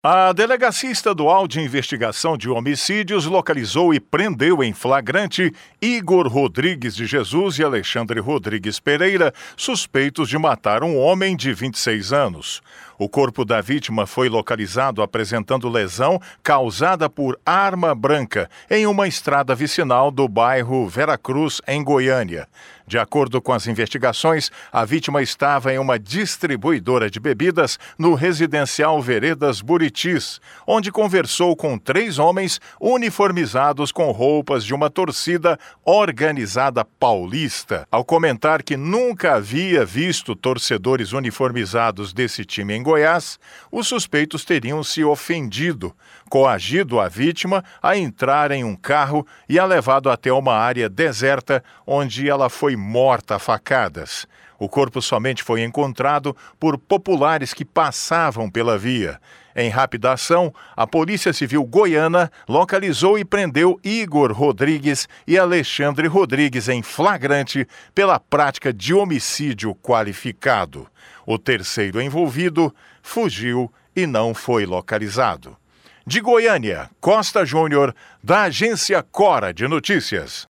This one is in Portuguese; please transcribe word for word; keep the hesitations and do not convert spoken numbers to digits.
A Delegacia Estadual de Investigação de Homicídios localizou e prendeu em flagrante Igor Rodrigues de Jesus e Alexandre Rodrigues Pereira, suspeitos de matar um homem de vinte e seis anos. O corpo da vítima foi localizado apresentando lesão causada por arma branca em uma estrada vicinal do bairro Veracruz, em Goiânia. De acordo com as investigações, a vítima estava em uma distribuidora de bebidas no residencial Veredas Buritis, onde conversou com três homens uniformizados com roupas de uma torcida organizada paulista. Ao comentar que nunca havia visto torcedores uniformizados desse time em Goiás, os suspeitos teriam se ofendido, coagido a vítima a entrar em um carro e a levado até uma área deserta, onde ela foi morta a facadas. O corpo somente foi encontrado por populares que passavam pela via. Em rápida ação, a Polícia Civil Goiana localizou e prendeu Igor Rodrigues e Alexandre Rodrigues em flagrante pela prática de homicídio qualificado. O terceiro envolvido fugiu e não foi localizado. De Goiânia, Costa Júnior, da agência Cora de Notícias.